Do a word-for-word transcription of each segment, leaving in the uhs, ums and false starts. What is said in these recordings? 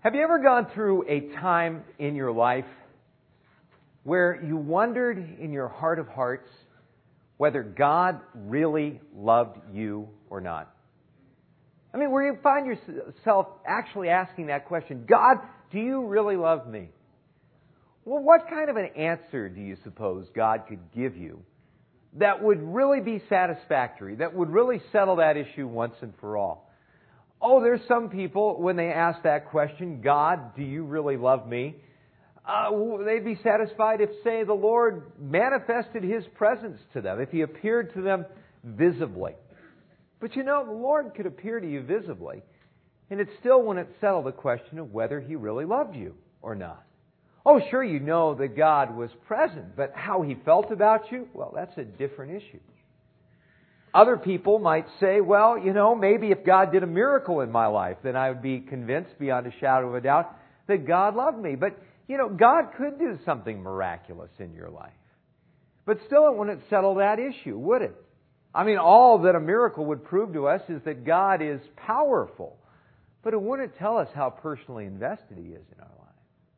Have you ever gone through a time in your life where you wondered in your heart of hearts whether God really loved you or not? I mean, where you find yourself actually asking that question, God, do you really love me? Well, what kind of an answer do you suppose God could give you that would really be satisfactory, that would really settle that issue once and for all? Oh, there's some people, when they ask that question, God, do you really love me? Uh, they'd be satisfied if, say, the Lord manifested His presence to them, if He appeared to them visibly. But you know, the Lord could appear to you visibly, and it still wouldn't settle the question of whether He really loved you or not. Oh, sure, you know that God was present, but how He felt about you, well, that's a different issue. Other people might say, well, you know, maybe if God did a miracle in my life, then I would be convinced beyond a shadow of a doubt that God loved me. But, you know, God could do something miraculous in your life. But still it wouldn't settle that issue, would it? I mean, all that a miracle would prove to us is that God is powerful. But it wouldn't tell us how personally invested He is in our life.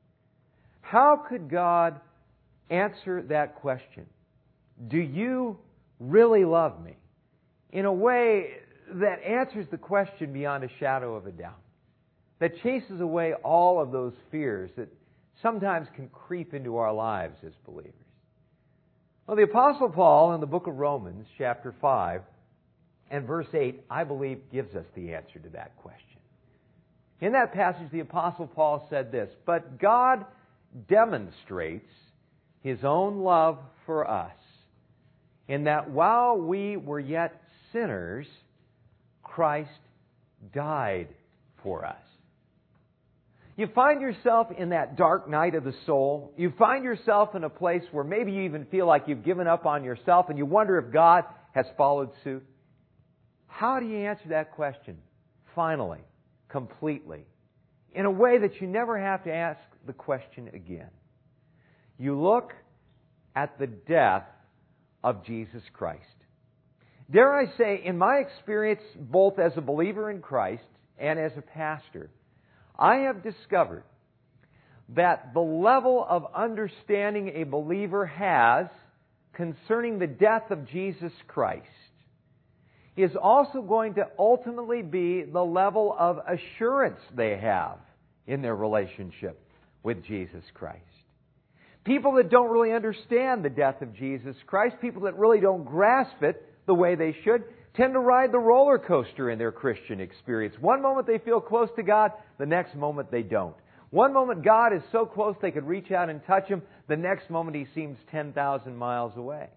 How could God answer that question? Do you really love me? In a way that answers the question beyond a shadow of a doubt. That chases away all of those fears that sometimes can creep into our lives as believers. Well, the Apostle Paul in the book of Romans, chapter five, and verse eight, I believe, gives us the answer to that question. In that passage, the Apostle Paul said this, "But God demonstrates His own love for us, in that while we were yet sinners, Christ died for us." You find yourself in that dark night of the soul. You find yourself in a place where maybe you even feel like you've given up on yourself and you wonder if God has followed suit. How do you answer that question? Finally, completely, in a way that you never have to ask the question again. You look at the death of Jesus Christ. Dare I say, in my experience, both as a believer in Christ and as a pastor, I have discovered that the level of understanding a believer has concerning the death of Jesus Christ is also going to ultimately be the level of assurance they have in their relationship with Jesus Christ. People that don't really understand the death of Jesus Christ, people that really don't grasp it the way they should, tend to ride the roller coaster in their Christian experience. One moment they feel close to God, the next moment they don't. One moment God is so close they could reach out and touch Him, the next moment He seems ten thousand miles away.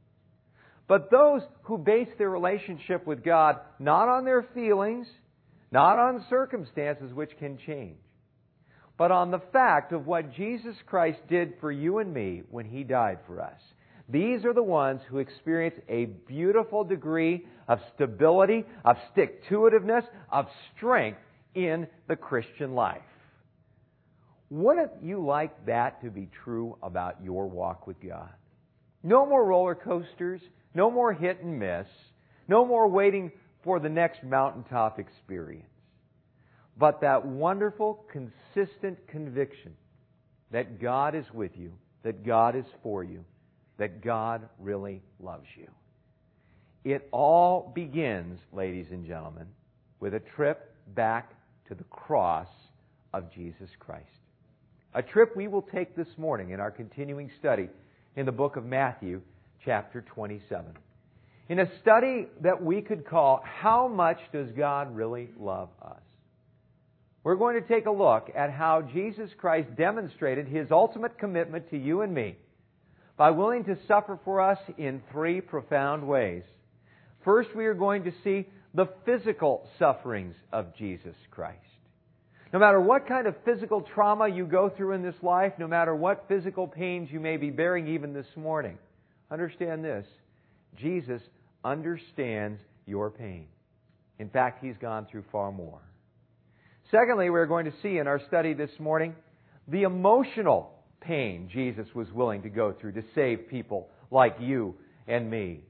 But those who base their relationship with God not on their feelings, not on circumstances which can change, but on the fact of what Jesus Christ did for you and me when He died for us, these are the ones who experience a beautiful degree of stability, of stick-to-itiveness, of strength in the Christian life. Wouldn't you like that to be true about your walk with God? No more roller coasters, no more hit and miss, no more waiting for the next mountaintop experience. But that wonderful, consistent conviction that God is with you, that God is for you, that God really loves you. It all begins, ladies and gentlemen, with a trip back to the cross of Jesus Christ. A trip we will take this morning in our continuing study in the book of Matthew, chapter twenty-seven. In a study that we could call, How Much Does God Really Love Us? We're going to take a look at how Jesus Christ demonstrated His ultimate commitment to you and me by willing to suffer for us in three profound ways. First, we are going to see the physical sufferings of Jesus Christ. No matter what kind of physical trauma you go through in this life, no matter what physical pains you may be bearing even this morning, understand this: Jesus understands your pain. In fact, He's gone through far more. Secondly, we're going to see in our study this morning the emotional pain Jesus was willing to go through to save people like you and me.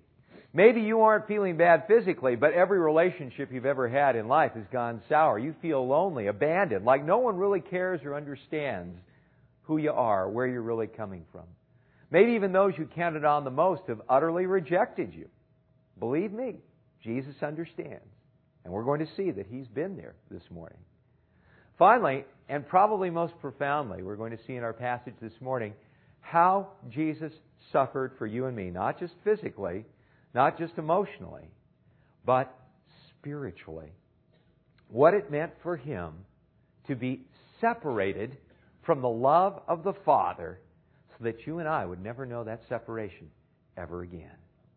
Maybe you aren't feeling bad physically, but every relationship you've ever had in life has gone sour. You feel lonely, abandoned, like no one really cares or understands who you are, where you're really coming from. Maybe even those you counted on the most have utterly rejected you. Believe me, Jesus understands. And we're going to see that He's been there this morning. Finally, and probably most profoundly, we're going to see in our passage this morning how Jesus suffered for you and me, not just physically, not just emotionally, but spiritually. What it meant for Him to be separated from the love of the Father so that you and I would never know that separation ever again.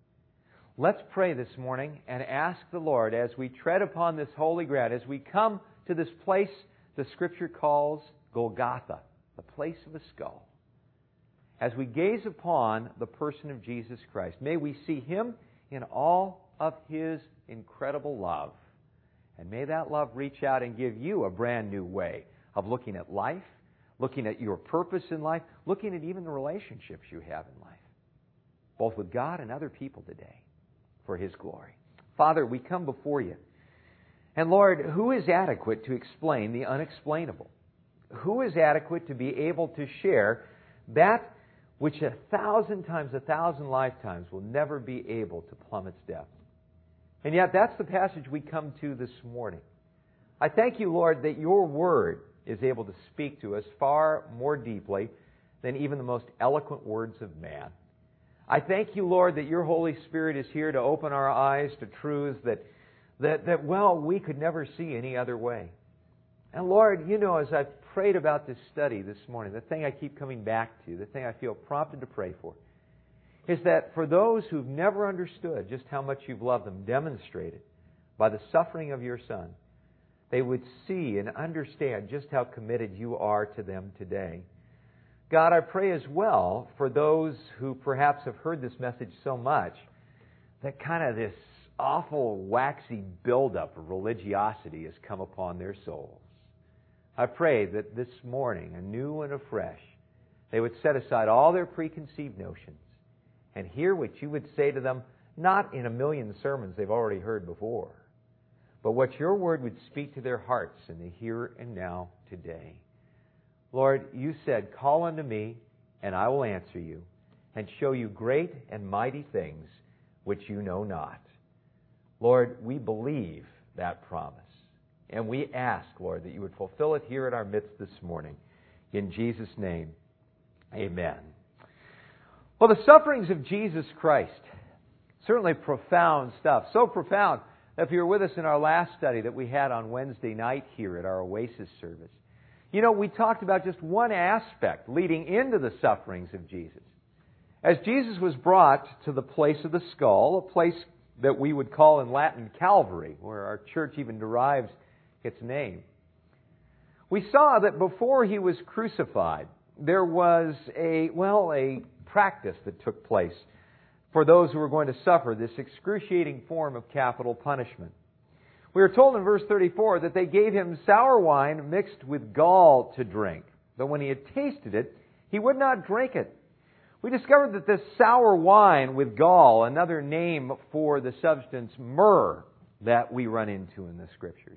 Let's pray this morning and ask the Lord as we tread upon this holy ground, as we come to this place the Scripture calls Golgotha, the place of the skull. As we gaze upon the person of Jesus Christ, may we see Him in all of His incredible love. And may that love reach out and give you a brand new way of looking at life, looking at your purpose in life, looking at even the relationships you have in life, both with God and other people today, for His glory. Father, we come before You. And Lord, who is adequate to explain the unexplainable? Who is adequate to be able to share that which a thousand times, a thousand lifetimes will never be able to plumb its depth? And yet that's the passage we come to this morning. I thank You, Lord, that Your Word is able to speak to us far more deeply than even the most eloquent words of man. I thank You, Lord, that Your Holy Spirit is here to open our eyes to truths that That, that, well, we could never see any other way. And Lord, You know, as I've prayed about this study this morning, the thing I keep coming back to, the thing I feel prompted to pray for, is that for those who've never understood just how much You've loved them, demonstrated by the suffering of Your Son, they would see and understand just how committed You are to them today. God, I pray as well for those who perhaps have heard this message so much that kind of this awful, waxy buildup of religiosity has come upon their souls. I pray that this morning, anew and afresh, they would set aside all their preconceived notions and hear what You would say to them, not in a million sermons they've already heard before, but what Your Word would speak to their hearts in the here and now today. Lord, You said, call unto Me, and I will answer you, and show you great and mighty things which you know not. Lord, we believe that promise. And we ask, Lord, that You would fulfill it here in our midst this morning. In Jesus' name, amen. Well, the sufferings of Jesus Christ, certainly profound stuff. So profound that if you were with us in our last study that we had on Wednesday night here at our Oasis service, you know, we talked about just one aspect leading into the sufferings of Jesus. As Jesus was brought to the place of the skull, a place that we would call in Latin Calvary, where our church even derives its name. We saw that before He was crucified, there was a, well, a practice that took place for those who were going to suffer this excruciating form of capital punishment. We are told in verse thirty-four that they gave Him sour wine mixed with gall to drink, but when He had tasted it, He would not drink it. We discovered that this sour wine with gall, another name for the substance myrrh that we run into in the Scriptures,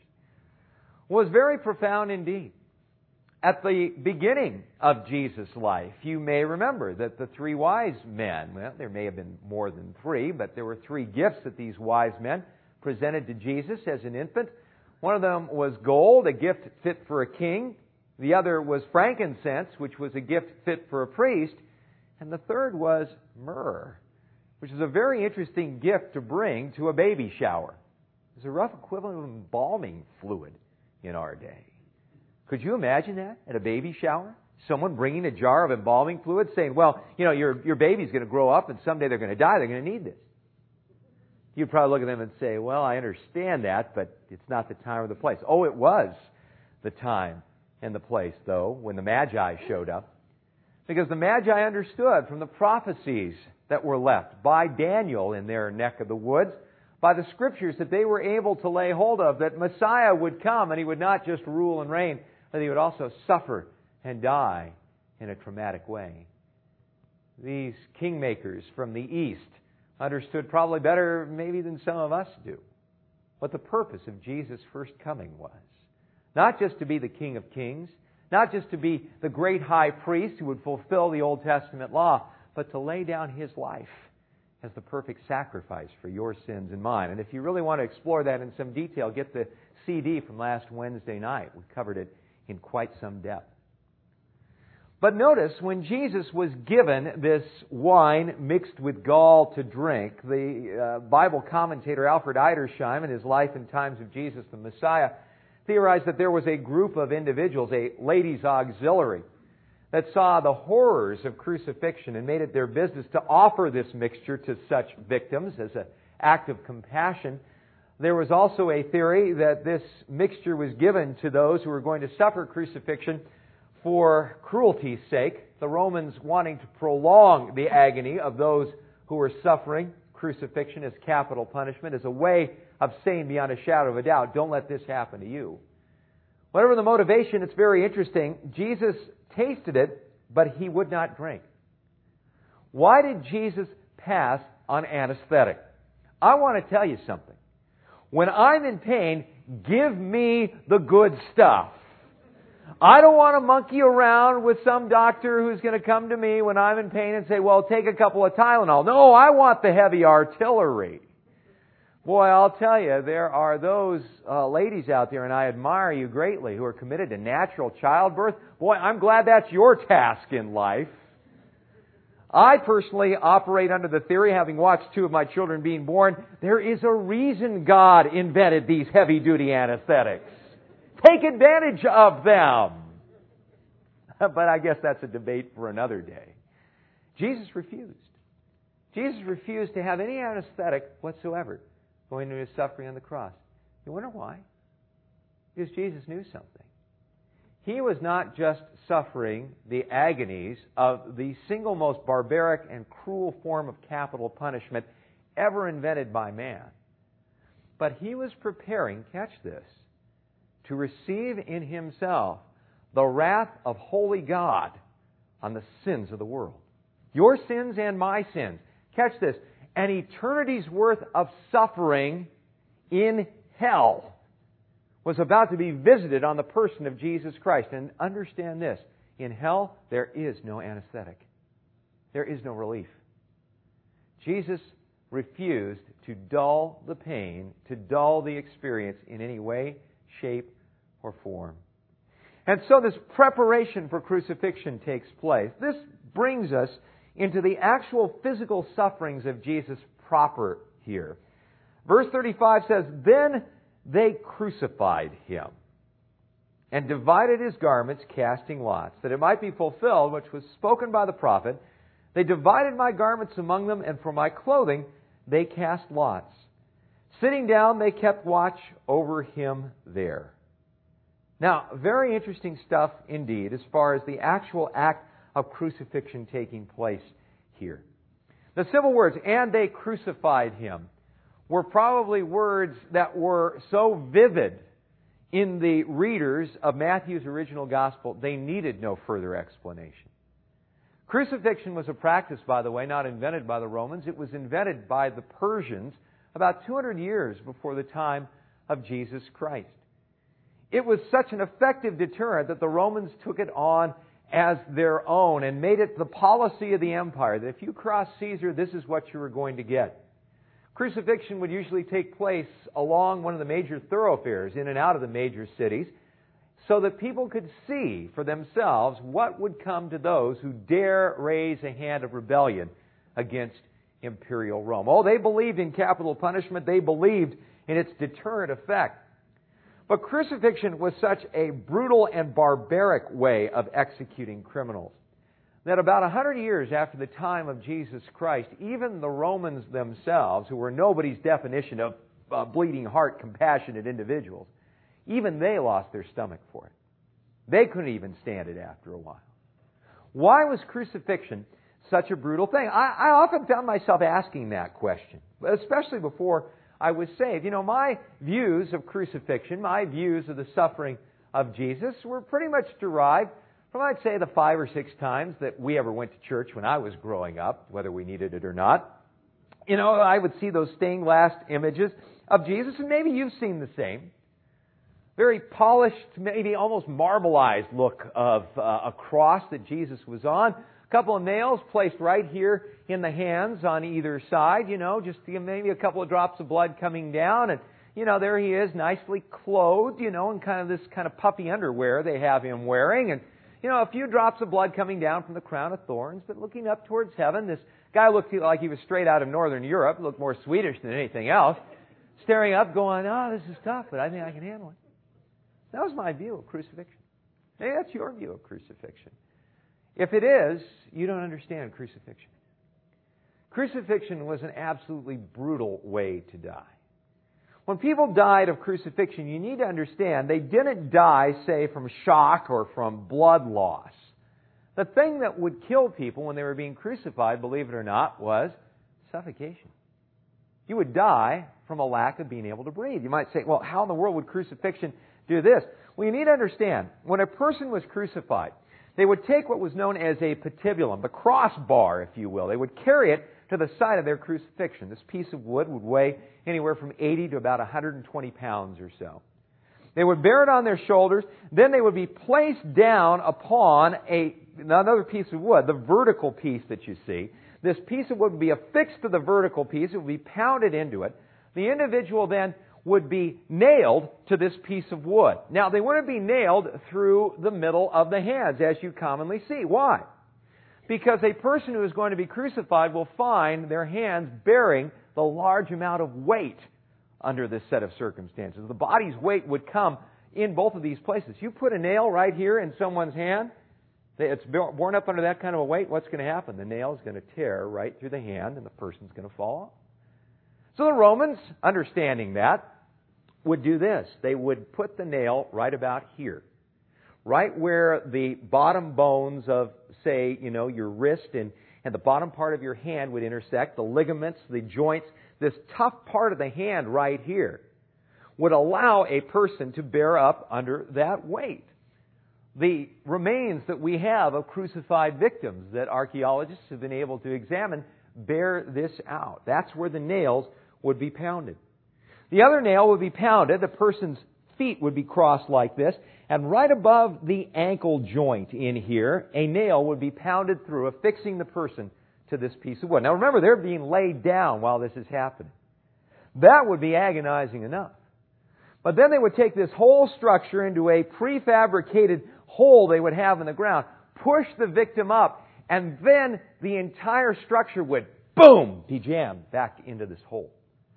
was very profound indeed. At the beginning of Jesus' life, you may remember that the three wise men, well, there may have been more than three, but there were three gifts that these wise men presented to Jesus as an infant. One of them was gold, a gift fit for a king. The other was frankincense, which was a gift fit for a priest. And the third was myrrh, which is a very interesting gift to bring to a baby shower. It's a rough equivalent of embalming fluid in our day. Could you imagine that at a baby shower? Someone bringing a jar of embalming fluid saying, well, you know, your, your baby's going to grow up and someday they're going to die. They're going to need this. You'd probably look at them and say, well, I understand that, but it's not the time or the place. Oh, it was the time and the place, though, when the Magi showed up. Because the Magi understood from the prophecies that were left by Daniel in their neck of the woods, by the Scriptures that they were able to lay hold of, that Messiah would come and He would not just rule and reign, but He would also suffer and die in a traumatic way. These kingmakers from the East understood probably better maybe than some of us do what the purpose of Jesus' first coming was. Not just to be the King of Kings, not just to be the great high priest who would fulfill the Old Testament law, but to lay down His life as the perfect sacrifice for your sins and mine. And if you really want to explore that in some detail, get the C D from last Wednesday night. We covered it in quite some depth. But notice, when Jesus was given this wine mixed with gall to drink, the uh, Bible commentator Alfred Edersheim, in his Life and Times of Jesus the Messiah, theorized that there was a group of individuals, a ladies' auxiliary, that saw the horrors of crucifixion and made it their business to offer this mixture to such victims as an act of compassion. There was also a theory that this mixture was given to those who were going to suffer crucifixion for cruelty's sake, the Romans wanting to prolong the agony of those who were suffering crucifixion as capital punishment, as a way of saying beyond a shadow of a doubt, don't let this happen to you. Whatever the motivation, it's very interesting. Jesus tasted it, but He would not drink. Why did Jesus pass on anesthetic? I want to tell you something. When I'm in pain, give me the good stuff. I don't want to monkey around with some doctor who's going to come to me when I'm in pain and say, well, take a couple of Tylenol. No, I want the heavy artillery. Boy, I'll tell you, there are those uh, ladies out there, and I admire you greatly, who are committed to natural childbirth. Boy, I'm glad that's your task in life. I personally operate under the theory, having watched two of my children being born, there is a reason God invented these heavy-duty anesthetics. Take advantage of them. But I guess that's a debate for another day. Jesus refused. Jesus refused to have any anesthetic whatsoever going to His suffering on the cross. You wonder why? Because Jesus knew something. He was not just suffering the agonies of the single most barbaric and cruel form of capital punishment ever invented by man, but He was preparing, catch this, to receive in Himself the wrath of holy God on the sins of the world. Your sins and my sins. Catch this. An eternity's worth of suffering in hell was about to be visited on the person of Jesus Christ. And understand this. In hell, there is no anesthetic. There is no relief. Jesus refused to dull the pain, to dull the experience in any way, shape, or form. And so this preparation for crucifixion takes place. This brings us into the actual physical sufferings of Jesus proper here. Verse thirty-five says, Then they crucified Him and divided His garments, casting lots, that it might be fulfilled, which was spoken by the prophet. They divided my garments among them, and for my clothing they cast lots. Sitting down, they kept watch over Him there. Now, very interesting stuff indeed as far as the actual act of crucifixion taking place here. The simple words, and they crucified Him, were probably words that were so vivid in the readers of Matthew's original gospel, they needed no further explanation. Crucifixion was a practice, by the way, not invented by the Romans. It was invented by the Persians about two hundred years before the time of Jesus Christ. It was such an effective deterrent that the Romans took it on as their own and made it the policy of the empire that if you crossed Caesar, this is what you were going to get. Crucifixion would usually take place along one of the major thoroughfares in and out of the major cities so that people could see for themselves what would come to those who dare raise a hand of rebellion against imperial Rome. Oh, they believed in capital punishment. They believed in its deterrent effect. But crucifixion was such a brutal and barbaric way of executing criminals that about one hundred years after the time of Jesus Christ, even the Romans themselves, who were nobody's definition of uh, bleeding heart, compassionate individuals, even they lost their stomach for it. They couldn't even stand it after a while. Why was crucifixion such a brutal thing? I, I often found myself asking that question, especially before I was saved. You know, my views of crucifixion, my views of the suffering of Jesus were pretty much derived from, I'd say, the five or six times that we ever went to church when I was growing up, whether we needed it or not. You know, I would see those stained glass images of Jesus, and maybe you've seen the same. Very polished, maybe almost marbleized look of uh, a cross that Jesus was on. A couple of nails placed right here in the hands on either side, you know, just maybe a couple of drops of blood coming down. And, you know, there he is, nicely clothed, you know, in kind of this kind of puffy underwear they have him wearing. And, you know, a few drops of blood coming down from the crown of thorns, but looking up towards heaven. This guy looked like he was straight out of Northern Europe, looked more Swedish than anything else. Staring up, going, oh, this is tough, but I think I can handle it. That was my view of crucifixion. Maybe that's your view of crucifixion. If it is, you don't understand crucifixion. Crucifixion was an absolutely brutal way to die. When people died of crucifixion, you need to understand they didn't die, say, from shock or from blood loss. The thing that would kill people when they were being crucified, believe it or not, was suffocation. You would die from a lack of being able to breathe. You might say, well, how in the world would crucifixion do this? Well, you need to understand, when a person was crucified, they would take what was known as a patibulum, the crossbar, if you will. They would carry it to the side of their crucifixion. This piece of wood would weigh anywhere from eighty to about one hundred twenty pounds or so. They would bear it on their shoulders. Then they would be placed down upon a, another piece of wood, the vertical piece that you see. This piece of wood would be affixed to the vertical piece. It would be pounded into it. The individual then would be nailed to this piece of wood. Now, they wouldn't be nailed through the middle of the hands, as you commonly see. Why? Because a person who is going to be crucified will find their hands bearing the large amount of weight under this set of circumstances. The body's weight would come in both of these places. You put a nail right here in someone's hand, it's borne up under that kind of a weight, what's going to happen? The nail is going to tear right through the hand and the person's going to fall off. So the Romans, understanding that, would do this. They would put the nail right about here. Right where the bottom bones of, say, you know, your wrist and, and the bottom part of your hand would intersect, the ligaments, the joints, this tough part of the hand right here would allow a person to bear up under that weight. The remains that we have of crucified victims that archaeologists have been able to examine bear this out. That's where the nails would be pounded. The other nail would be pounded, the person's feet would be crossed like this, and right above the ankle joint in here, a nail would be pounded through, affixing the person to this piece of wood. Now remember, they're being laid down while this is happening. That would be agonizing enough. But then they would take this whole structure into a prefabricated hole they would have in the ground, push the victim up, and then the entire structure would, boom, be jammed back into this hole.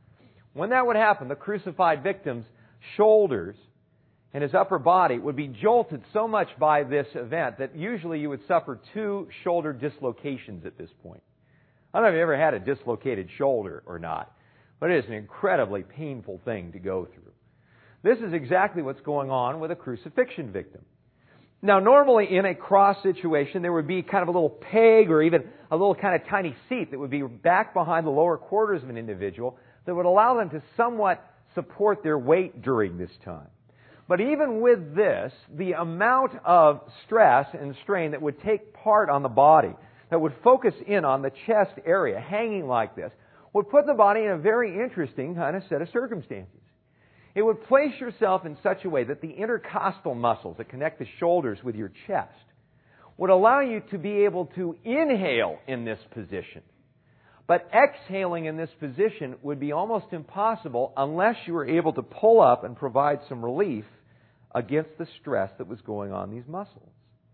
When that would happen, the crucified victim's shoulders and his upper body would be jolted so much by this event that usually you would suffer two shoulder dislocations at this point. I don't know if you ever had a dislocated shoulder or not, but it is an incredibly painful thing to go through. This is exactly what's going on with a crucifixion victim. Now, normally in a cross situation, there would be kind of a little peg or even a little kind of tiny seat that would be back behind the lower quarters of an individual that would allow them to somewhat support their weight during this time. But even with this, the amount of stress and strain that would take part on the body, that would focus in on the chest area, hanging like this, would put the body in a very interesting kind of set of circumstances. It would place yourself in such a way that the intercostal muscles that connect the shoulders with your chest would allow you to be able to inhale in this position. But exhaling in this position would be almost impossible unless you were able to pull up and provide some relief against the stress that was going on these muscles.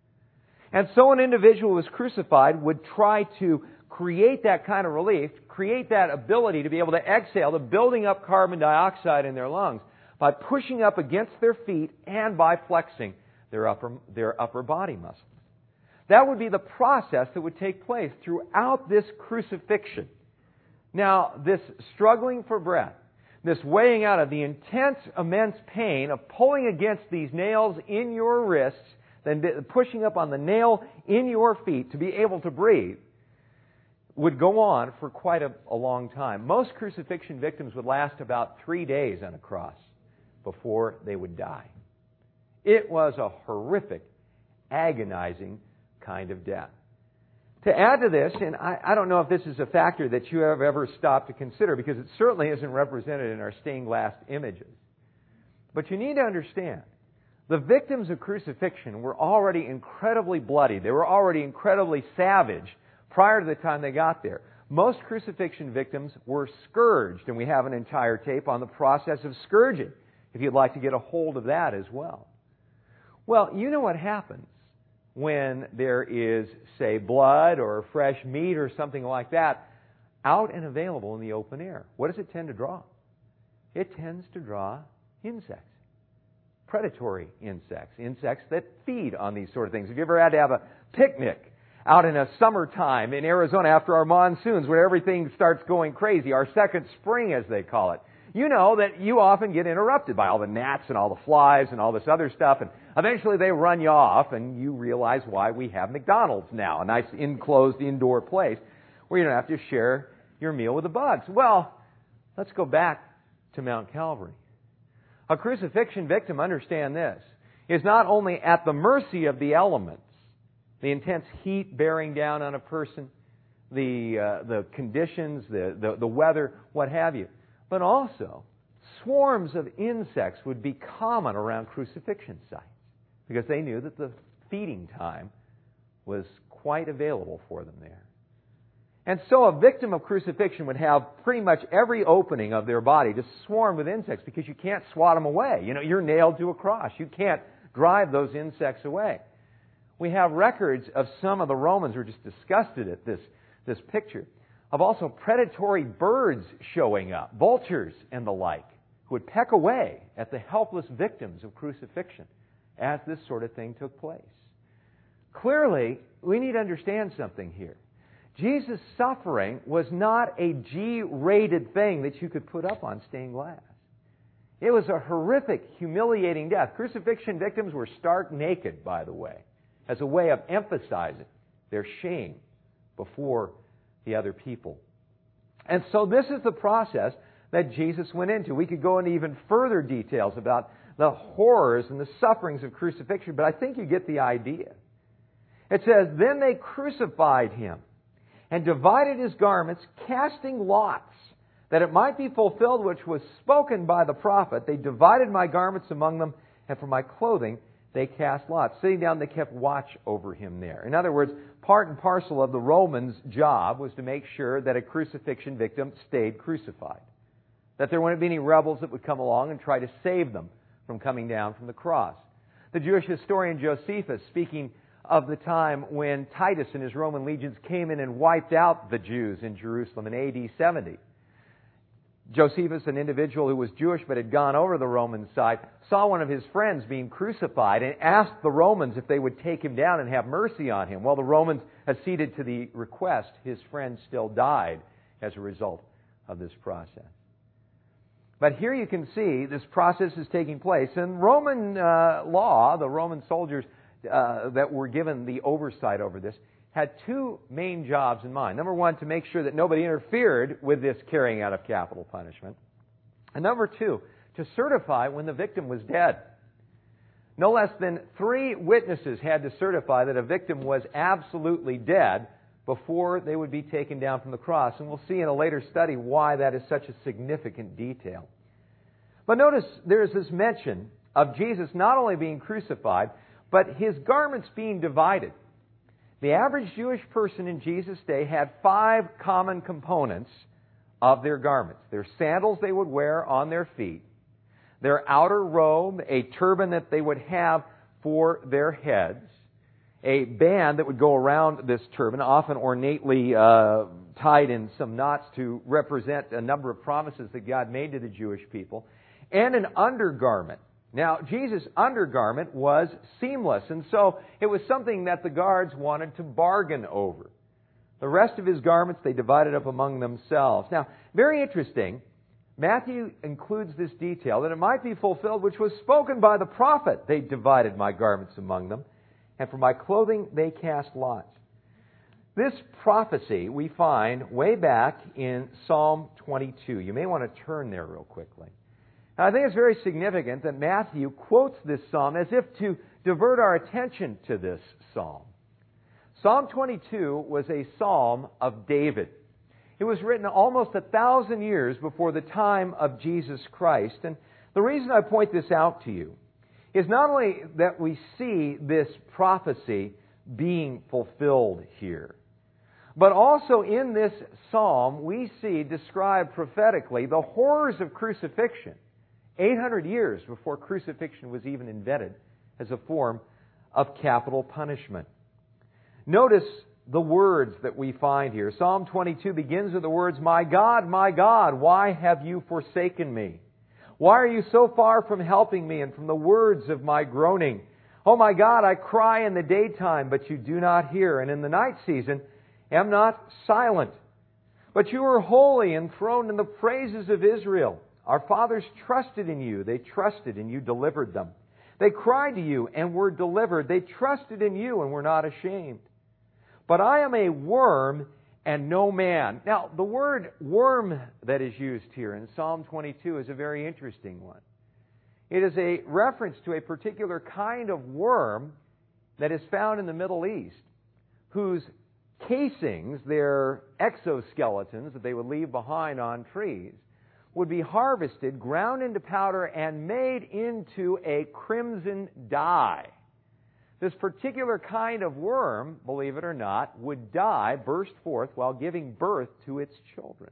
And so an individual who was crucified would try to create that kind of relief, create that ability to be able to exhale, the building up carbon dioxide in their lungs, by pushing up against their feet and by flexing their upper, their upper body muscles. That would be the process that would take place throughout this crucifixion. Now, this struggling for breath, this weighing out of the intense, immense pain of pulling against these nails in your wrists, then pushing up on the nail in your feet to be able to breathe, would go on for quite a, a long time. Most crucifixion victims would last about three days on a cross before they would die. It was a horrific, agonizing kind of death. To add to this, and I, I don't know if this is a factor that you have ever stopped to consider, because it certainly isn't represented in our stained glass images. But you need to understand, the victims of crucifixion were already incredibly bloody. They were already incredibly savage prior to the time they got there. Most crucifixion victims were scourged, and we have an entire tape on the process of scourging, if you'd like to get a hold of that as well. Well, you know what happens when there is, say, blood or fresh meat or something like that out and available in the open air. What does it tend to draw? It tends to draw insects. Predatory insects. Insects that feed on these sort of things. Have you ever had to have a picnic out in a summertime in Arizona after our monsoons where everything starts going crazy, our second spring as they call it? You know that you often get interrupted by all the gnats and all the flies and all this other stuff, and eventually they run you off, and you realize why we have McDonald's now, a nice enclosed indoor place where you don't have to share your meal with the bugs. Well, let's go back to Mount Calvary. A crucifixion victim, understand this, is not only at the mercy of the elements, the intense heat bearing down on a person, the uh, the conditions, the, the, the weather, what have you, but also swarms of insects would be common around crucifixion sites because they knew that the feeding time was quite available for them there. And so a victim of crucifixion would have pretty much every opening of their body just swarm with insects because you can't swat them away. You know, you're nailed to a cross. You can't drive those insects away. We have records of some of the Romans who were just disgusted at this, this picture, of also predatory birds showing up, vultures and the like, who would peck away at the helpless victims of crucifixion as this sort of thing took place. Clearly, we need to understand something here. Jesus' suffering was not a G-rated thing that you could put up on stained glass. It was a horrific, humiliating death. Crucifixion victims were stark naked, by the way, as a way of emphasizing their shame before the other people. And so this is the process that Jesus went into. We could go into even further details about the horrors and the sufferings of crucifixion, but I think you get the idea. It says, "Then they crucified him and divided his garments, casting lots, that it might be fulfilled which was spoken by the prophet. They divided my garments among them, and for my clothing they cast lots." Sitting down, they kept watch over him there. In other words, part and parcel of the Romans' job was to make sure that a crucifixion victim stayed crucified. That there wouldn't be any rebels that would come along and try to save them from coming down from the cross. The Jewish historian Josephus, speaking of the time when Titus and his Roman legions came in and wiped out the Jews in Jerusalem in A D seventy. Josephus, an individual who was Jewish but had gone over to the Roman side, saw one of his friends being crucified and asked the Romans if they would take him down and have mercy on him. Well, the Romans acceded to the request. His friend still died as a result of this process. But here you can see this process is taking place. In Roman uh, law, the Roman soldiers uh, that were given the oversight over this had two main jobs in mind. Number one, to make sure that nobody interfered with this carrying out of capital punishment. And number two, to certify when the victim was dead. No less than three witnesses had to certify that a victim was absolutely dead before they would be taken down from the cross. And we'll see in a later study why that is such a significant detail. But notice there's this mention of Jesus not only being crucified, but his garments being divided. The average Jewish person in Jesus' day had five common components of their garments. Their sandals they would wear on their feet, their outer robe, a turban that they would have for their heads, a band that would go around this turban, often ornately uh, tied in some knots to represent a number of promises that God made to the Jewish people, and an undergarment. Now, Jesus' undergarment was seamless, and so it was something that the guards wanted to bargain over. The rest of his garments they divided up among themselves. Now, very interesting, Matthew includes this detail that it might be fulfilled which was spoken by the prophet. They divided my garments among them, and for my clothing they cast lots. This prophecy we find way back in Psalm twenty-two. You may want to turn there real quickly. Now, I think it's very significant that Matthew quotes this psalm as if to divert our attention to this psalm. Psalm twenty-two was a psalm of David. It was written almost a thousand years before the time of Jesus Christ. And the reason I point this out to you is not only that we see this prophecy being fulfilled here, but also in this psalm we see described prophetically the horrors of crucifixion, eight hundred years before crucifixion was even invented as a form of capital punishment. Notice the words that we find here. Psalm twenty-two begins with the words, "My God, my God, why have you forsaken me? Why are you so far from helping me and from the words of my groaning? Oh my God, I cry in the daytime, but you do not hear, and in the night season am not silent. But you are holy, enthroned in the praises of Israel. Our fathers trusted in you. They trusted and you delivered them. They cried to you and were delivered. They trusted in you and were not ashamed. But I am a worm and no man." Now, the word worm that is used here in Psalm twenty-two is a very interesting one. It is a reference to a particular kind of worm that is found in the Middle East, whose casings, their exoskeletons that they would leave behind on trees, would be harvested, ground into powder, and made into a crimson dye. This particular kind of worm, believe it or not, would die, burst forth, while giving birth to its children.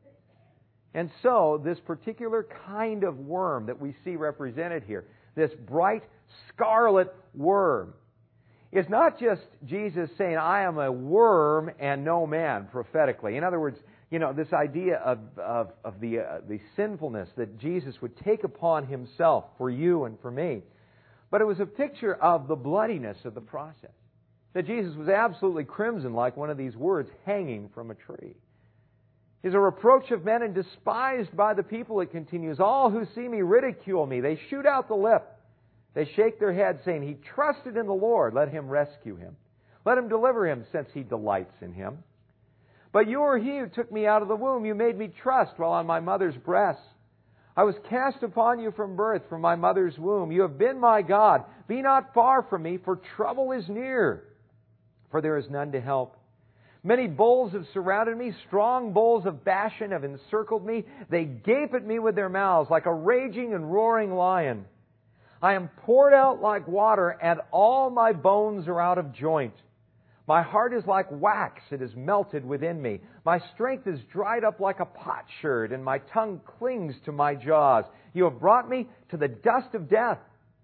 And so, this particular kind of worm that we see represented here, this bright scarlet worm, is not just Jesus saying, "I am a worm and no man," prophetically. In other words, you know, this idea of, of, of the, uh, the sinfulness that Jesus would take upon Himself for you and for me. But it was a picture of the bloodiness of the process. That Jesus was absolutely crimson like one of these words hanging from a tree. He's a reproach of men and despised by the people, it continues. All who see me ridicule me. They shoot out the lip. They shake their head, saying, "He trusted in the Lord. Let Him rescue him. Let Him deliver him, since He delights in him. But you are He who took me out of the womb. You made me trust while on my mother's breast. I was cast upon you from birth, from my mother's womb. You have been my God. Be not far from me, for trouble is near, for there is none to help. Many bulls have surrounded me. Strong bulls of Bashan have encircled me. They gape at me with their mouths like a raging and roaring lion. I am poured out like water, and all my bones are out of joint. My heart is like wax, it is melted within me. My strength is dried up like a potsherd, and my tongue clings to my jaws. You have brought me to the dust of death.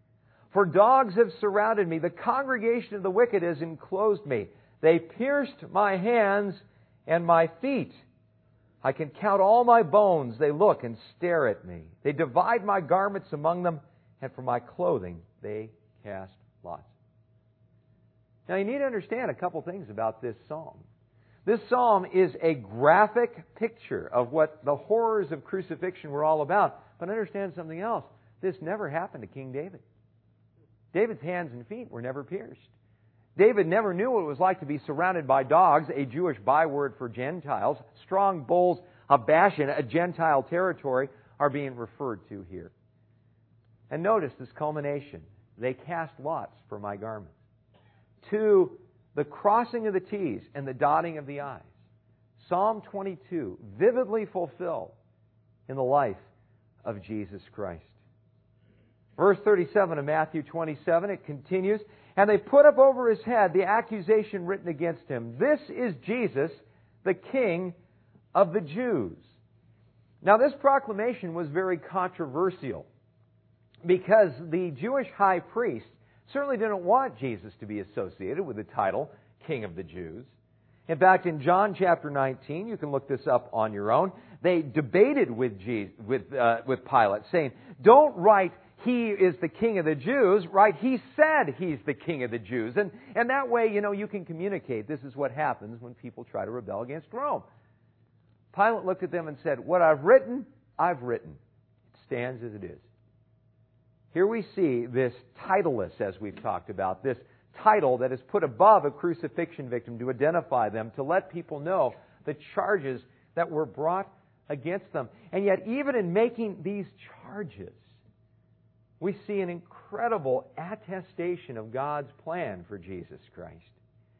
For dogs have surrounded me. The congregation of the wicked has enclosed me. They pierced my hands and my feet. I can count all my bones. They look and stare at me. They divide my garments among them, and for my clothing they cast lots. Now, you need to understand a couple things about this psalm. This psalm is a graphic picture of what the horrors of crucifixion were all about. But understand something else. This never happened to King David. David's hands and feet were never pierced. David never knew what it was like to be surrounded by dogs, a Jewish byword for Gentiles. Strong bulls of Bashan, a Gentile territory, are being referred to here. And notice this culmination. They cast lots for my garments. To the crossing of the T's and the dotting of the I's. Psalm twenty-two, vividly fulfilled in the life of Jesus Christ. Verse thirty-seven of Matthew twenty-seven, it continues, "And they put up over His head the accusation written against Him. This is Jesus, the King of the Jews." Now, this proclamation was very controversial because the Jewish high priest certainly didn't want Jesus to be associated with the title King of the Jews. In fact, in John chapter nineteen, you can look this up on your own, they debated with Jesus, with, uh, with Pilate, saying, "Don't write, He is the King of the Jews," write, "He said He's the King of the Jews." And, and that way, you know, you can communicate. This is what happens when people try to rebel against Rome. Pilate looked at them and said, "What I've written, I've written. It stands as it is." Here we see this titleist, as we've talked about, this title that is put above a crucifixion victim to identify them, to let people know the charges that were brought against them. And yet, even in making these charges, we see an incredible attestation of God's plan for Jesus Christ.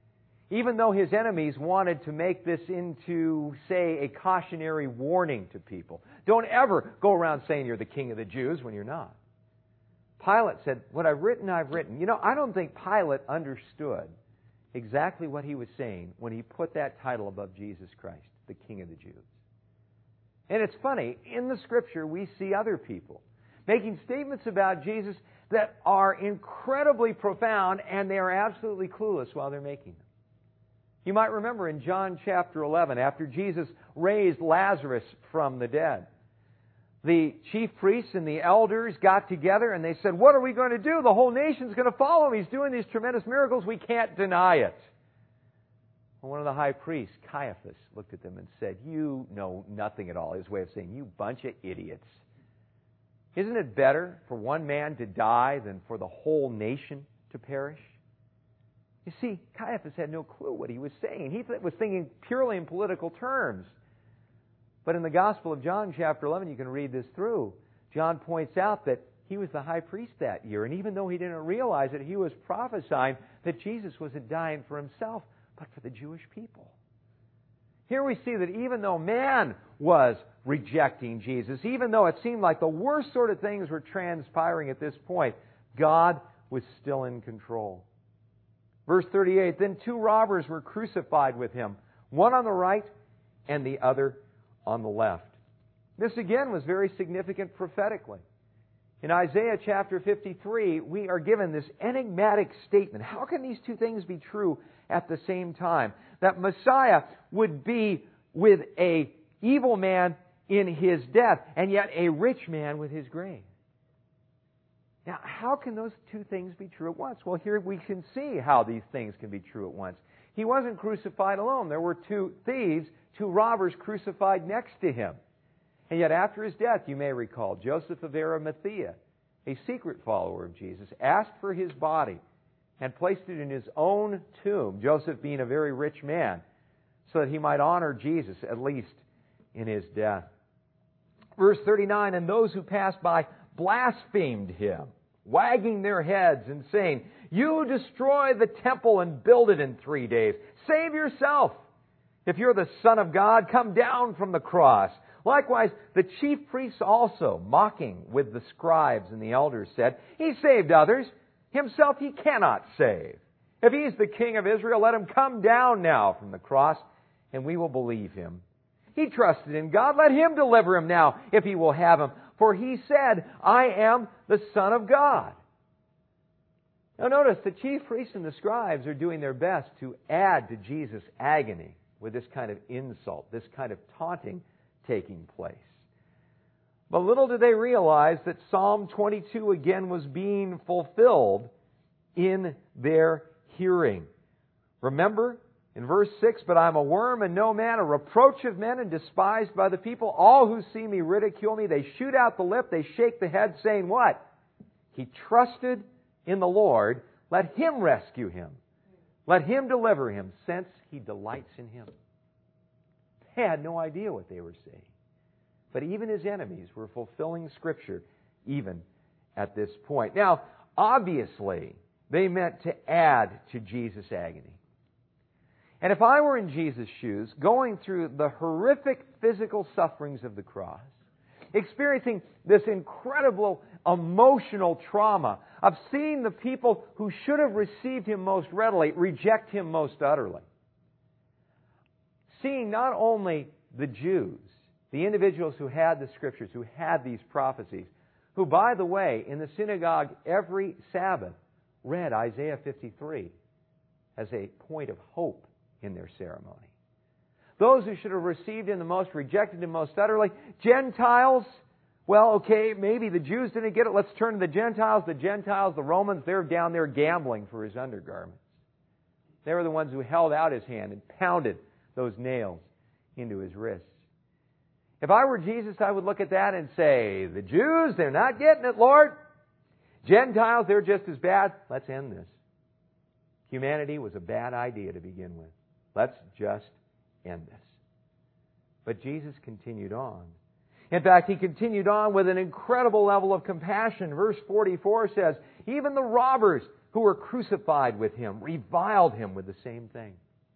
Even though his enemies wanted to make this into, say, a cautionary warning to people. Don't ever go around saying you're the king of the Jews when you're not. Pilate said, what I've written, I've written. You know, I don't think Pilate understood exactly what he was saying when he put that title above Jesus Christ, the King of the Jews. And it's funny, in the Scripture we see other people making statements about Jesus that are incredibly profound, and they are absolutely clueless while they're making them. You might remember in John chapter eleven, after Jesus raised Lazarus from the dead, the chief priests and the elders got together and they said, what are we going to do? The whole nation's going to follow him. He's doing these tremendous miracles. We can't deny it. Well, one of the high priests, Caiaphas, looked at them and said, you know nothing at all. His way of saying, you bunch of idiots. Isn't it better for one man to die than for the whole nation to perish? You see, Caiaphas had no clue what he was saying. He was thinking purely in political terms. But in the Gospel of John, chapter eleven, you can read this through. John points out that he was the high priest that year. And even though he didn't realize it, he was prophesying that Jesus wasn't dying for himself, but for the Jewish people. Here we see that even though man was rejecting Jesus, even though it seemed like the worst sort of things were transpiring at this point, God was still in control. Verse thirty-eight, then two robbers were crucified with him, one on the right and the other on the left. This again was very significant prophetically. In Isaiah chapter fifty-three, we are given this enigmatic statement. How can these two things be true at the same time? That Messiah would be with a evil man in his death, and yet a rich man with his grave. Now, how can those two things be true at once? Well, here we can see how these things can be true at once. He wasn't crucified alone. There were two thieves, two robbers crucified next to him. And yet after his death, you may recall, Joseph of Arimathea, a secret follower of Jesus, asked for his body and placed it in his own tomb, Joseph being a very rich man, so that he might honor Jesus, at least in his death. Verse thirty-nine, and those who passed by blasphemed him, wagging their heads and saying, you destroy the temple and build it in three days. Save yourself. If you're the Son of God, come down from the cross. Likewise, the chief priests also, mocking with the scribes and the elders, said, he saved others. Himself he cannot save. If he is the King of Israel, let him come down now from the cross, and we will believe him. He trusted in God. Let him deliver him now, if he will have him. For he said, I am the Son of God. Now notice, the chief priests and the scribes are doing their best to add to Jesus' agony with this kind of insult, this kind of taunting taking place. But little did they realize that Psalm twenty-two again was being fulfilled in their hearing. Remember, in verse six, but I'm a worm and no man, a reproach of men and despised by the people. All who see me ridicule me. They shoot out the lip, they shake the head, saying what? He trusted in the Lord. Let him rescue him. Let him deliver him, since he delights in him. They had no idea what they were saying. But even his enemies were fulfilling Scripture even at this point. Now, obviously, they meant to add to Jesus' agony. And if I were in Jesus' shoes, going through the horrific physical sufferings of the cross, experiencing this incredible emotional trauma of seeing the people who should have received him most readily reject him most utterly, seeing not only the Jews, the individuals who had the Scriptures, who had these prophecies, who, by the way, in the synagogue every Sabbath read Isaiah fifty-three as a point of hope in their ceremony. Those who should have received him the most, rejected him most utterly. Gentiles, well, okay, maybe the Jews didn't get it. Let's turn to the Gentiles. The Gentiles, the Romans, they're down there gambling for his undergarments. They were the ones who held out his hand and pounded those nails into his wrists. If I were Jesus, I would look at that and say, the Jews, they're not getting it, Lord. Gentiles, they're just as bad. Let's end this. Humanity was a bad idea to begin with. Let's just end this. But Jesus continued on. In fact, he continued on with an incredible level of compassion. Verse forty-four says, even the robbers who were crucified with him reviled him with the same thing.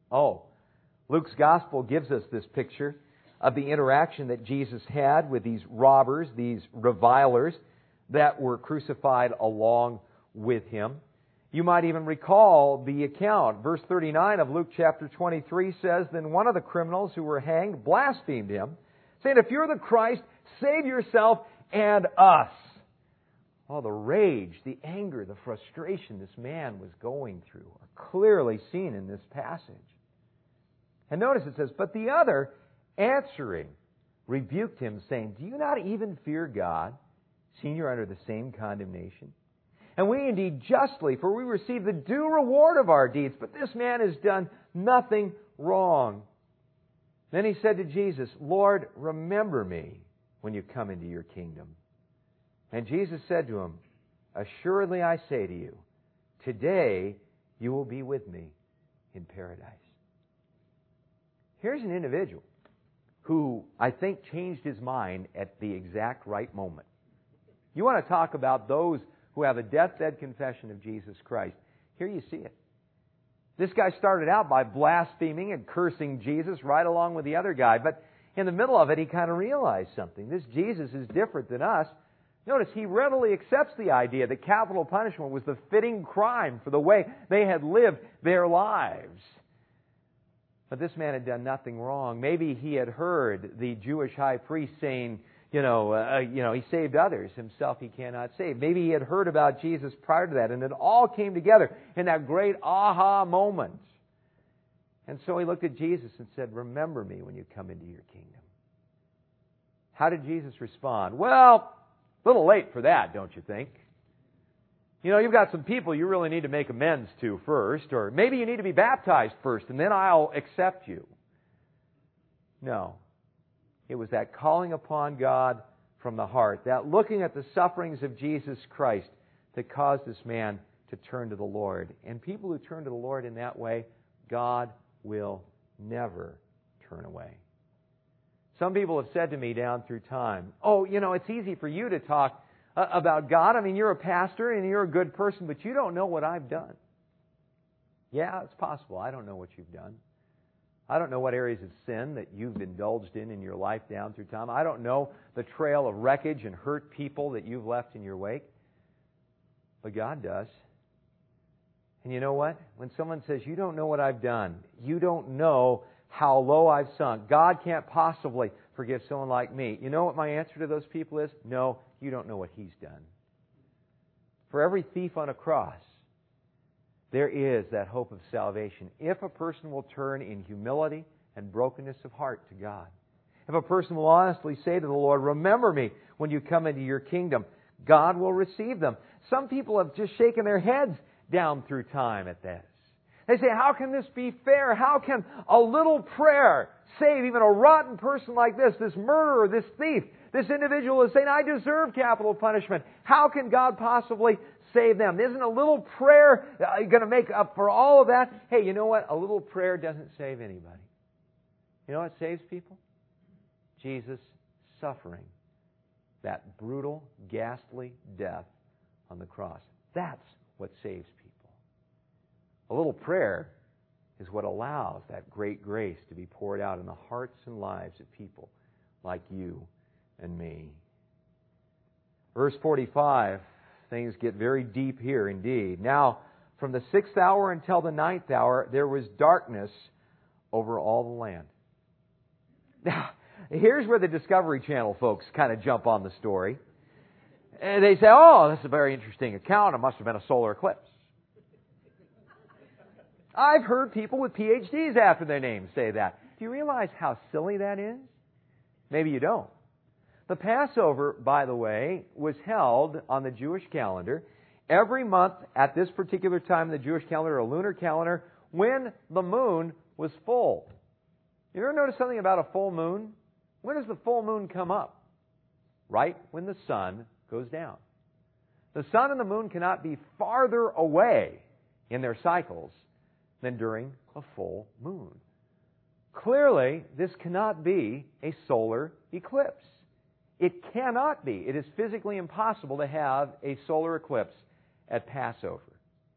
Oh, Luke's Gospel gives us this picture of the interaction that Jesus had with these robbers, these revilers that were crucified along with Him. You might even recall the account. Verse thirty-nine of Luke chapter twenty-three says, "Then one of the criminals who were hanged blasphemed Him, saying, 'If you're the Christ, save yourself and us.'" Oh, the rage, the anger, the frustration this man was going through are clearly seen in this passage. And notice it says, "But the other, answering, rebuked him, saying, 'Do you not even fear God, seeing you're under the same condemnation? And we indeed justly, for we receive the due reward of our deeds, but this man has done nothing wrong.' Then he said to Jesus, 'Lord, remember me when you come into your kingdom.' And Jesus said to him, 'Assuredly I say to you, today you will be with me in paradise.'" Here's an individual who I think changed his mind at the exact right moment. You want to talk about those who have a deathbed confession of Jesus Christ. Here you see it. This guy started out by blaspheming and cursing Jesus right along with the other guy, but in the middle of it he kind of realized something. This Jesus is different than us. Notice, he readily accepts the idea that capital punishment was the fitting crime for the way they had lived their lives. But this man had done nothing wrong. Maybe he had heard the Jewish high priest saying, you know, uh, you know, he saved others, himself he cannot save. Maybe he had heard about Jesus prior to that, and it all came together in that great aha moment. And so he looked at Jesus and said, "Remember me when you come into your kingdom." How did Jesus respond? Well, a little late for that, don't you think? You know, you've got some people you really need to make amends to first, or maybe you need to be baptized first, and then I'll accept you. No. It was that calling upon God from the heart, that looking at the sufferings of Jesus Christ that caused this man to turn to the Lord. And people who turn to the Lord in that way, God will never turn away. Some people have said to me down through time, "Oh, you know, it's easy for you to talk uh, about God. I mean, you're a pastor and you're a good person, but you don't know what I've done." Yeah, it's possible. I don't know what you've done. I don't know what areas of sin that you've indulged in in your life down through time. I don't know the trail of wreckage and hurt people that you've left in your wake. But God does. And you know what? When someone says, "You don't know what I've done. You don't know how low I've sunk. God can't possibly forgive someone like me." You know what my answer to those people is? No, you don't know what He's done. For every thief on a cross, there is that hope of salvation if a person will turn in humility and brokenness of heart to God. If a person will honestly say to the Lord, "Remember me when you come into your kingdom," God will receive them. Some people have just shaken their heads down through time at this. They say, "How can this be fair? How can a little prayer save even a rotten person like this, this murderer, this thief? This individual is saying, 'I deserve capital punishment.' How can God possibly save them? Isn't a little prayer going to make up for all of that?" Hey, you know what? A little prayer doesn't save anybody. You know what saves people? Jesus suffering that brutal, ghastly death on the cross. That's what saves people. A little prayer is what allows that great grace to be poured out in the hearts and lives of people like you and me. Verse forty-five, things get very deep here indeed. "Now, from the sixth hour until the ninth hour, there was darkness over all the land." Now, here's where the Discovery Channel folks kind of jump on the story. And they say, "Oh, this is a very interesting account. It must have been a solar eclipse." I've heard people with P H Ds after their names say that. Do you realize how silly that is? Maybe you don't. The Passover, by the way, was held on the Jewish calendar every month at this particular time in the Jewish calendar, a lunar calendar, when the moon was full. You ever notice something about a full moon? When does the full moon come up? Right when the sun goes down. The sun and the moon cannot be farther away in their cycles than during a full moon. Clearly, this cannot be a solar eclipse. It cannot be. It is physically impossible to have a solar eclipse at Passover.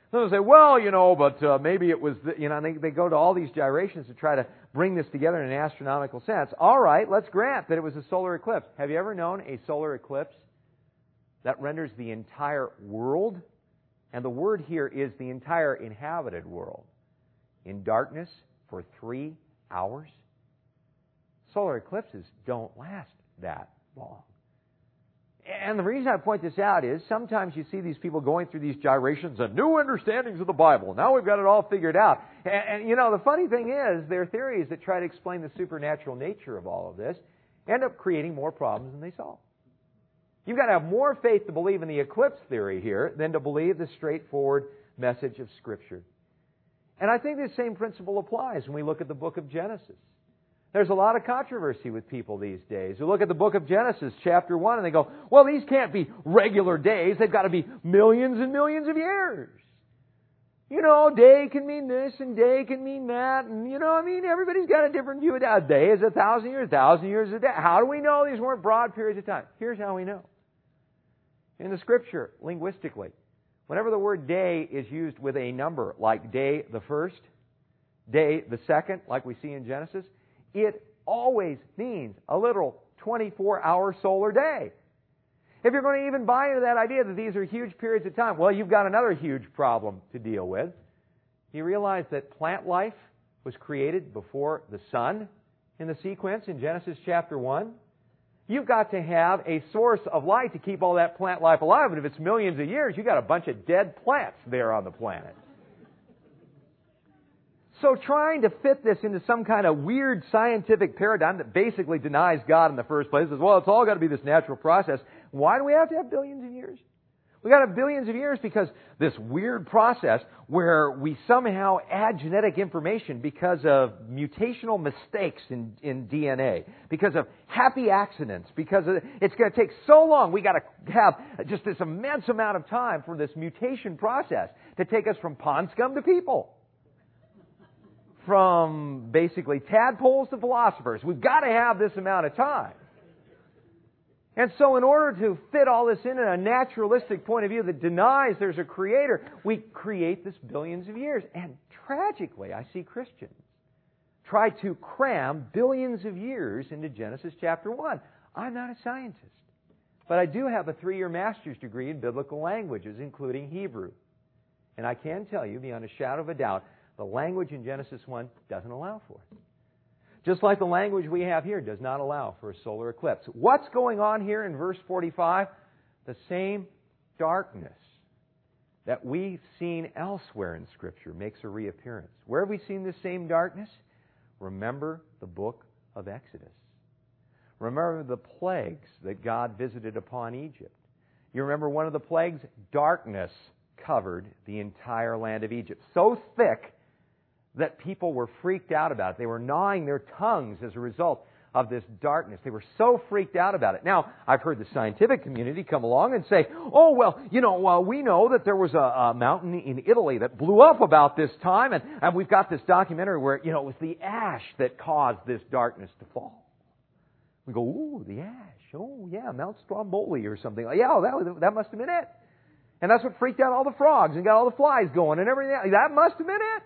They'll say, well, you know, but uh, maybe it was, the, you know, and they, they go to all these gyrations to try to bring this together in an astronomical sense. All right, let's grant that it was a solar eclipse. Have you ever known a solar eclipse that renders the entire world, and the word here is the entire inhabited world, in darkness for three hours? Solar eclipses don't last that long. And the reason I point this out is sometimes you see these people going through these gyrations and new understandings of the Bible. Now we've got it all figured out. And, and you know, the funny thing is, their theories that try to explain the supernatural nature of all of this end up creating more problems than they solve. You've got to have more faith to believe in the eclipse theory here than to believe the straightforward message of Scripture. And I think the same principle applies when we look at the book of Genesis. There's a lot of controversy with people these days who look at the book of Genesis, chapter one, and they go, well, these can't be regular days. They've got to be millions and millions of years. You know, day can mean this and day can mean that. And, you know, I mean, everybody's got a different view of that. A day is a thousand years, a thousand years is a day. How do we know these weren't broad periods of time? Here's how we know. In the Scripture, linguistically, whenever the word day is used with a number, like day the first, day the second, like we see in Genesis, it always means a literal twenty-four hour solar day. If you're going to even buy into that idea that these are huge periods of time, well, you've got another huge problem to deal with. You realize that plant life was created before the sun in the sequence in Genesis chapter one. You've got to have a source of light to keep all that plant life alive. And if it's millions of years, you've got a bunch of dead plants there on the planet. So trying to fit this into some kind of weird scientific paradigm that basically denies God in the first place is, well, it's all got to be this natural process. Why do we have to have billions of years? We've got to have billions of years because this weird process where we somehow add genetic information because of mutational mistakes in, in D N A, because of happy accidents, because of, it's going to take so long. We've got to have just this immense amount of time for this mutation process to take us from pond scum to people. From basically tadpoles to philosophers. We've got to have this amount of time. And so in order to fit all this in, in a naturalistic point of view that denies there's a creator, we create this billions of years. And tragically, I see Christians try to cram billions of years into Genesis chapter one. I'm not a scientist, but I do have a three-year master's degree in biblical languages, including Hebrew. And I can tell you, beyond a shadow of a doubt, the language in Genesis one doesn't allow for it. Just like the language we have here does not allow for a solar eclipse. What's going on here in verse forty-five? The same darkness that we've seen elsewhere in Scripture makes a reappearance. Where have we seen this same darkness? Remember the book of Exodus. Remember the plagues that God visited upon Egypt. You remember one of the plagues? Darkness covered the entire land of Egypt. So thick that people were freaked out about it. They were gnawing their tongues as a result of this darkness. They were so freaked out about it. Now, I've heard the scientific community come along and say, oh, well, you know, well, we know that there was a, a mountain in Italy that blew up about this time, and, and we've got this documentary where, you know, it was the ash that caused this darkness to fall. We go, ooh, the ash. Oh, yeah, Mount Stromboli or something. Yeah, oh, that, was, that must have been it. And that's what freaked out all the frogs and got all the flies going and everything. That must have been it.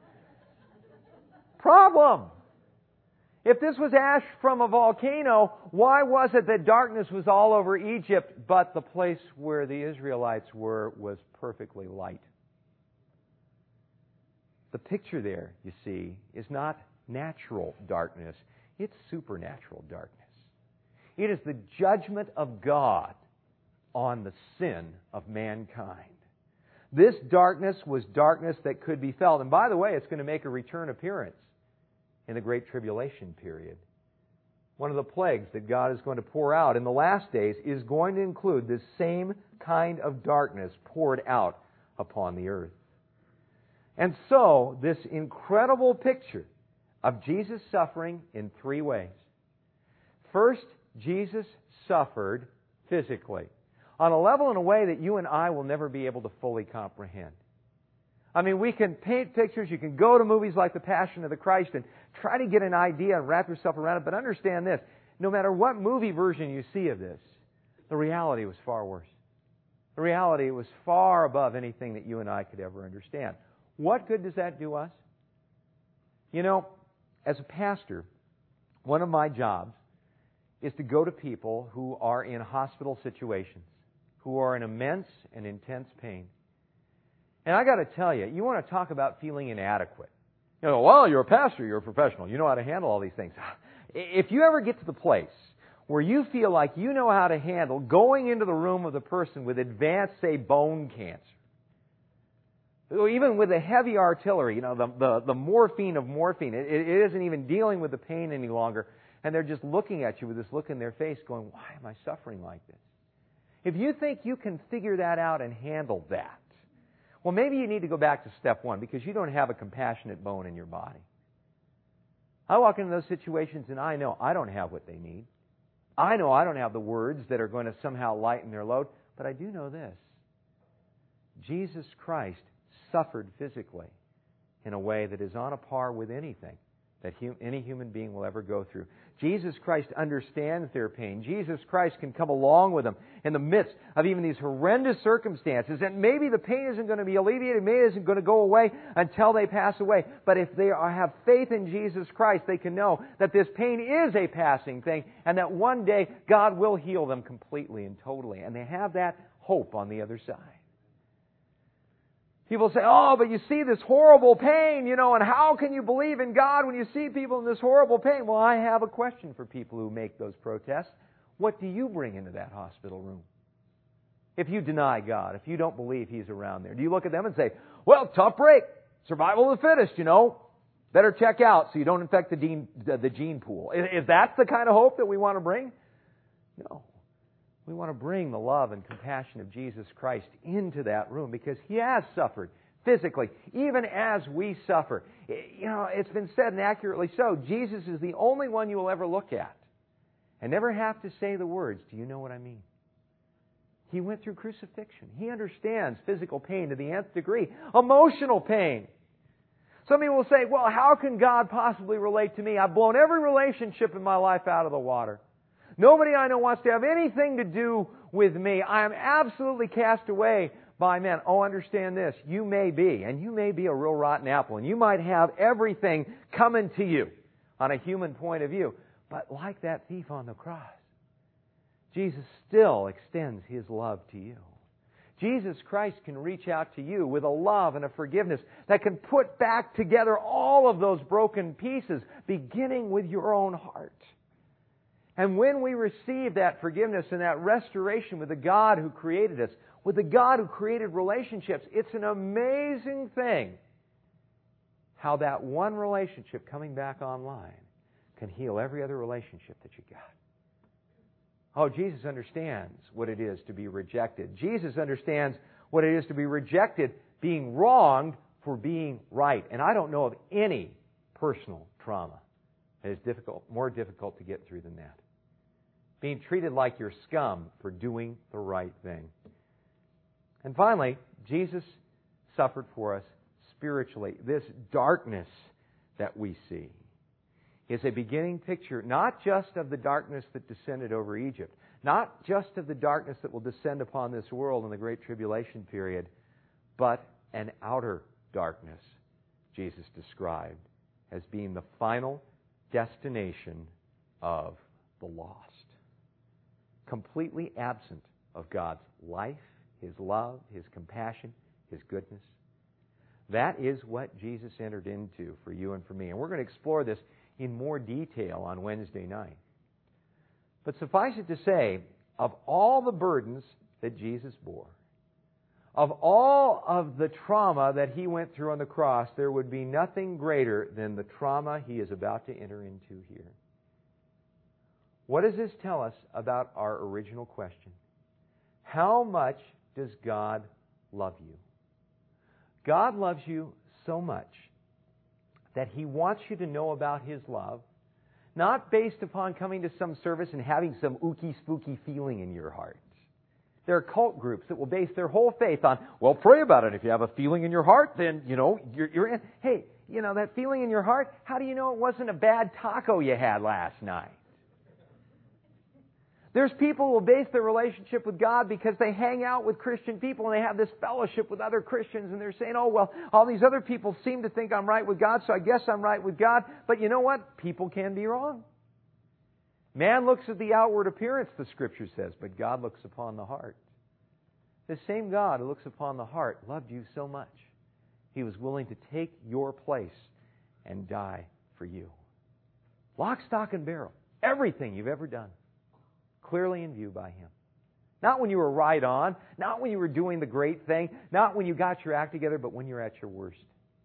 Problem. If this was ash from a volcano, why was it that darkness was all over Egypt, but the place where the Israelites were was perfectly light? The picture there, you see, is not natural darkness. It's supernatural darkness. It is the judgment of God on the sin of mankind. This darkness was darkness that could be felt. And by the way, it's going to make a return appearance in the Great Tribulation period. One of the plagues that God is going to pour out in the last days is going to include this same kind of darkness poured out upon the earth. And so, this incredible picture of Jesus suffering in three ways. First, Jesus suffered physically, on a level and a way that you and I will never be able to fully comprehend. I mean, we can paint pictures, you can go to movies like The Passion of the Christ and try to get an idea and wrap yourself around it, but understand this, no matter what movie version you see of this, the reality was far worse. The reality was far above anything that you and I could ever understand. What good does that do us? You know, as a pastor, one of my jobs is to go to people who are in hospital situations, who are in immense and intense pain. And I got to tell you, you want to talk about feeling inadequate. You know, well, you're a pastor, you're a professional, you know how to handle all these things. If you ever get to the place where you feel like you know how to handle going into the room of the person with advanced, say, bone cancer, even with the heavy artillery, you know, the, the, the morphine of morphine, it, it isn't even dealing with the pain any longer, and they're just looking at you with this look in their face going, why am I suffering like this? If you think you can figure that out and handle that, well, maybe you need to go back to step one because you don't have a compassionate bone in your body. I walk into those situations and I know I don't have what they need. I know I don't have the words that are going to somehow lighten their load, but I do know this. Jesus Christ suffered physically in a way that is on a par with anything that hum- any human being will ever go through. Jesus Christ understands their pain. Jesus Christ can come along with them in the midst of even these horrendous circumstances. And maybe the pain isn't going to be alleviated, maybe it isn't going to go away until they pass away. But if they are, have faith in Jesus Christ, they can know that this pain is a passing thing and that one day God will heal them completely and totally. And they have that hope on the other side. People say, oh, but you see this horrible pain, you know, and how can you believe in God when you see people in this horrible pain? Well, I have a question for people who make those protests. What do you bring into that hospital room? If you deny God, if you don't believe He's around there, do you look at them and say, well, tough break, survival of the fittest, you know, better check out so you don't infect the gene, the, the gene pool? Is that the kind of hope that we want to bring? No. We want to bring the love and compassion of Jesus Christ into that room because He has suffered physically, even as we suffer. You know, it's been said, and accurately so, Jesus is the only one you will ever look at and never have to say the words, do you know what I mean? He went through crucifixion. He understands physical pain to the nth degree, emotional pain. Some people will say, well, how can God possibly relate to me? I've blown every relationship in my life out of the water. Nobody I know wants to have anything to do with me. I am absolutely cast away by men. Oh, understand this. You may be, and you may be a real rotten apple, and you might have everything coming to you on a human point of view. But like that thief on the cross, Jesus still extends His love to you. Jesus Christ can reach out to you with a love and a forgiveness that can put back together all of those broken pieces, beginning with your own heart. And when we receive that forgiveness and that restoration with the God who created us, with the God who created relationships, it's an amazing thing how that one relationship coming back online can heal every other relationship that you got. Oh, Jesus understands what it is to be rejected. Jesus understands what it is to be rejected, being wronged for being right. And I don't know of any personal trauma that is difficult, more difficult to get through than that. Being treated like you're scum for doing the right thing. And finally, Jesus suffered for us spiritually. This darkness that we see is a beginning picture not just of the darkness that descended over Egypt, not just of the darkness that will descend upon this world in the Great Tribulation period, but an outer darkness Jesus described as being the final destination of the lost. Completely absent of God's life, His love, His compassion, His goodness. That is what Jesus entered into for you and for me. And we're going to explore this in more detail on Wednesday night. But suffice it to say, of all the burdens that Jesus bore, of all of the trauma that He went through on the cross, there would be nothing greater than the trauma He is about to enter into here. What does this tell us about our original question? How much does God love you? God loves you so much that He wants you to know about His love, not based upon coming to some service and having some ooky spooky feeling in your heart. There are cult groups that will base their whole faith on, well, pray about it. If you have a feeling in your heart, then, you know, you're, you're in. Hey, you know, that feeling in your heart, how do you know it wasn't a bad taco you had last night? There's people who will base their relationship with God because they hang out with Christian people and they have this fellowship with other Christians and they're saying, oh, well, all these other people seem to think I'm right with God, so I guess I'm right with God. But you know what? People can be wrong. Man looks at the outward appearance, the Scripture says, but God looks upon the heart. The same God who looks upon the heart loved you so much. He was willing to take your place and die for you. Lock, stock, and barrel. Everything you've ever done. Clearly in view by Him. Not when you were right on, not when you were doing the great thing, not when you got your act together, but when you're at your worst.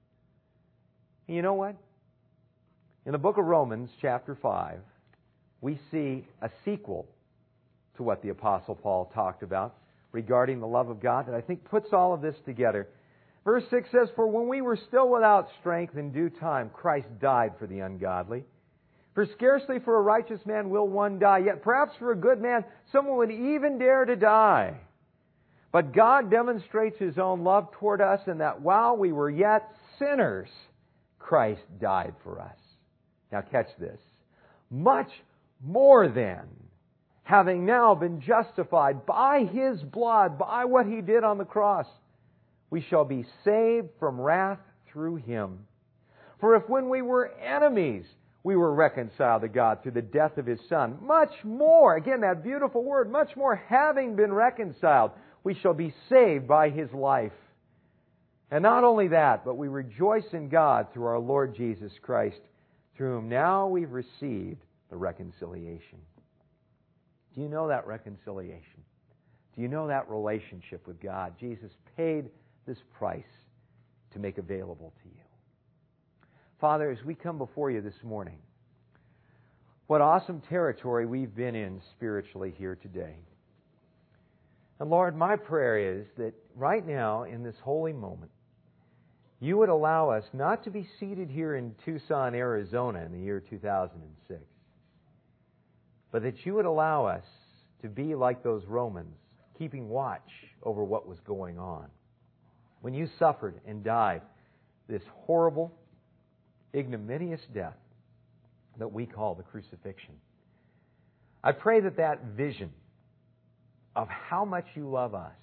And you know what? In the book of Romans, chapter five, we see a sequel to what the Apostle Paul talked about regarding the love of God that I think puts all of this together. Verse six says, "For when we were still without strength, in due time Christ died for the ungodly. For scarcely for a righteous man will one die, yet perhaps for a good man someone would even dare to die. But God demonstrates His own love toward us in that while we were yet sinners, Christ died for us." Now catch this. "Much more then, having now been justified by His blood, by what He did on the cross, we shall be saved from wrath through Him. For if when we were enemies, we were reconciled to God through the death of His Son, much more," again that beautiful word, "much more having been reconciled, we shall be saved by His life. And not only that, but we rejoice in God through our Lord Jesus Christ, through whom now we've received the reconciliation." Do you know that reconciliation? Do you know that relationship with God? Jesus paid this price to make available to you. Father, as we come before you this morning, what awesome territory we've been in spiritually here today. And Lord, my prayer is that right now, in this holy moment, you would allow us not to be seated here in Tucson, Arizona in the year two thousand six, but that you would allow us to be like those Romans, keeping watch over what was going on. When you suffered and died this horrible, ignominious death that we call the crucifixion. I pray that that vision of how much you love us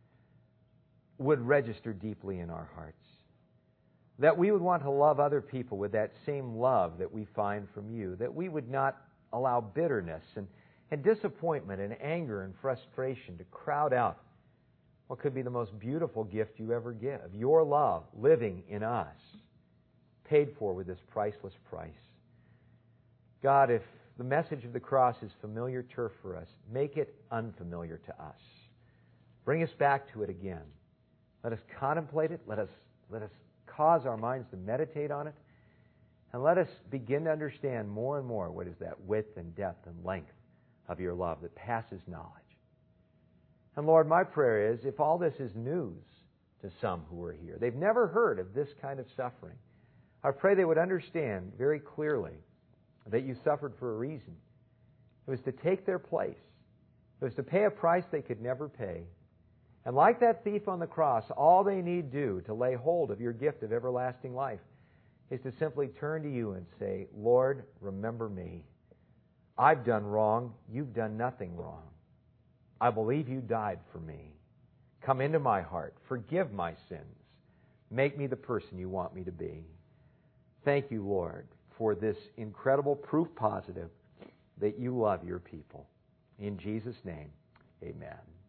would register deeply in our hearts. That we would want to love other people with that same love that we find from you. That we would not allow bitterness and, and disappointment and anger and frustration to crowd out what could be the most beautiful gift you ever give. Your love living in us, paid for with this priceless price. God, if the message of the cross is familiar turf for us, make it unfamiliar to us. Bring us back to it again. Let us contemplate it. Let us, let us cause our minds to meditate on it. And let us begin to understand more and more what is that width and depth and length of your love that passes knowledge. And Lord, my prayer is, if all this is news to some who are here, they've never heard of this kind of suffering, I pray they would understand very clearly that you suffered for a reason. It was to take their place. It was to pay a price they could never pay. And like that thief on the cross, all they need do to lay hold of your gift of everlasting life is to simply turn to you and say, "Lord, remember me. I've done wrong. You've done nothing wrong. I believe you died for me. Come into my heart. Forgive my sins. Make me the person you want me to be." Thank you, Lord, for this incredible proof positive that you love your people. In Jesus' name, amen.